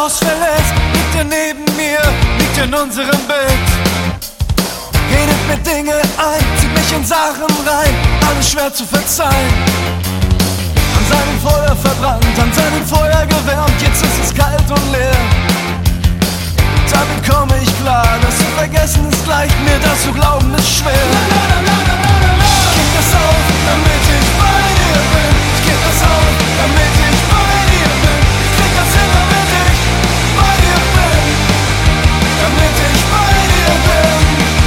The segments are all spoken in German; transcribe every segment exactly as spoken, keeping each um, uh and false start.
Haus verlässt, liegt er neben mir, liegt in unserem Bett. Redet mir Dinge ein, zieht mich in Sachen rein, alles schwer zu verzeihen. An seinem Feuer verbrannt, an seinem Feuer gewärmt, jetzt ist es kalt und leer. Damit komme ich klar, das zu vergessen ist leicht, mir das zu glauben ist schwer. Ich geb das auf, damit ich bei dir bin. Ich geb das auf, damit ich bei dir bin. Ich krieg das hin, damit ich bei dir bin. Damit ich bei dir bin.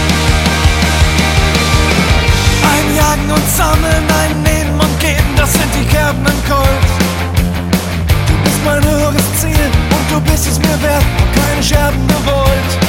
Einjagen und sammeln, ein Nehmen und Geben, das sind die Kerben im Colt. Du bist mein höheres Ziel und du bist es mir wert, hab keine Scherben gewollt.